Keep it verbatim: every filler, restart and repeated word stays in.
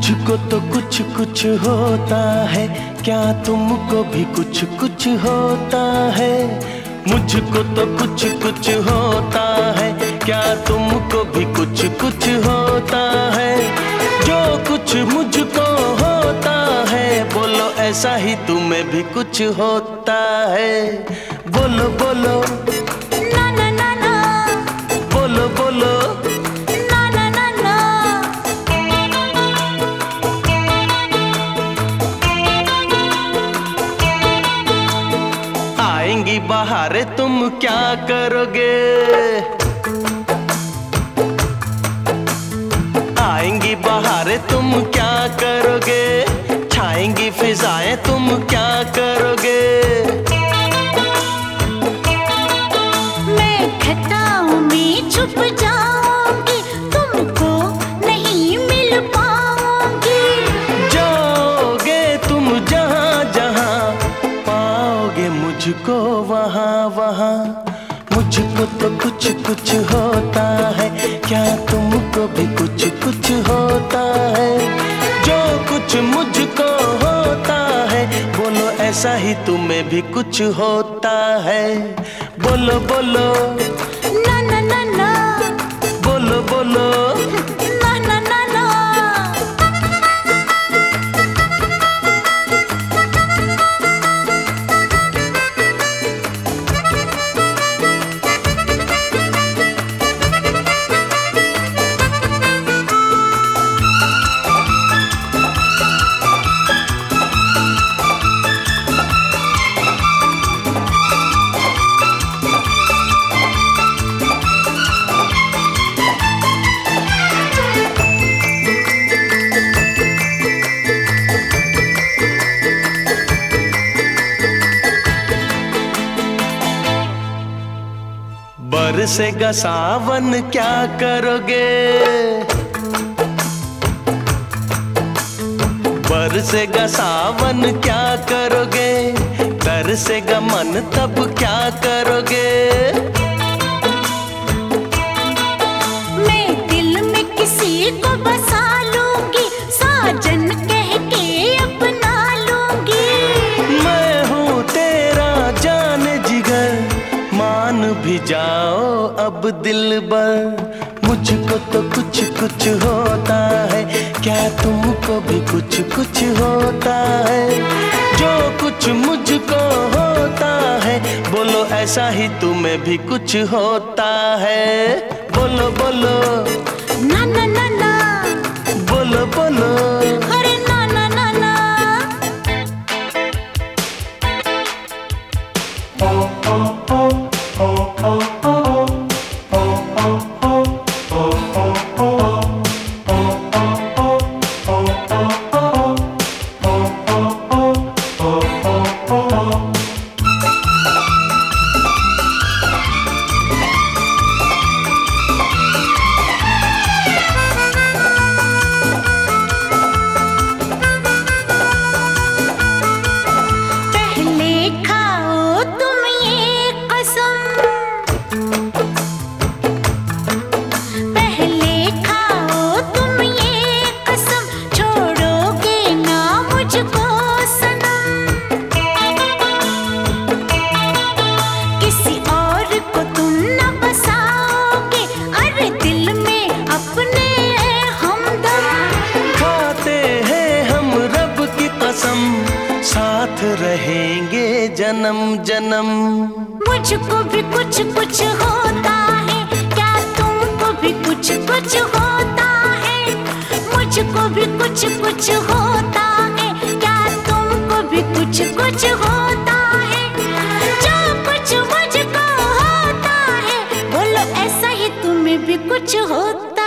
मुझको तो कुछ कुछ होता है, क्या तुमको भी कुछ कुछ होता है? मुझको तो कुछ कुछ होता है, क्या तुमको भी कुछ कुछ होता है? जो कुछ मुझको होता है, बोलो ऐसा ही तुम्हें भी कुछ होता है? बोलो बोलो ना ना ना ना, बोलो बोलो ना ना ना ना। आएंगी बहारें तुम क्या करोगे? आएंगी बहारें तुम क्या करोगे? छाएंगी फिजाएं तुम क्या करोगे? मैं घटाओं में छुप जाऊंगी, तुमको नहीं मिल पाऊंगी। जाओगे तुम जहां जहां, पाओगे मुझको वहां वहां। मुझको तो कुछ कुछ होता है, क्या तुमको भी कुछ कुछ होता है? जो कुछ मुझको होता है, बोलो ऐसा ही तुम्हें भी कुछ होता है? बोलो बोलो ना ना ना ना, बोलो बोलो ना ना ना ना। बरसेगा सावन क्या करोगे? बरसेगा सावन क्या करोगे? तरसेगा मन तब क्या करोगे? मैं दिल में किसी को बसा लूंगी, साजन कह के अपना लूंगी। मैं हूँ तेरा जान जिगर, मान भी जाओ अब दिलबर। मुझको तो कुछ कुछ होता है, क्या तुमको भी कुछ कुछ होता है? जो कुछ मुझको होता है, बोलो ऐसा ही तुम्हें भी कुछ होता है? बोलो बोलो ना ना ना ना, बोलो बोलो अरे ना ना ना ना। साथ रहेंगे जन्म जन्म। मुझको भी कुछ कुछ होता है, क्या तुमको भी कुछ कुछ होता है? मुझको भी कुछ कुछ होता है, क्या तुमको भी कुछ कुछ होता है? जो कुछ मुझको होता है, बोलो ऐसा ही तुम्हें भी कुछ होता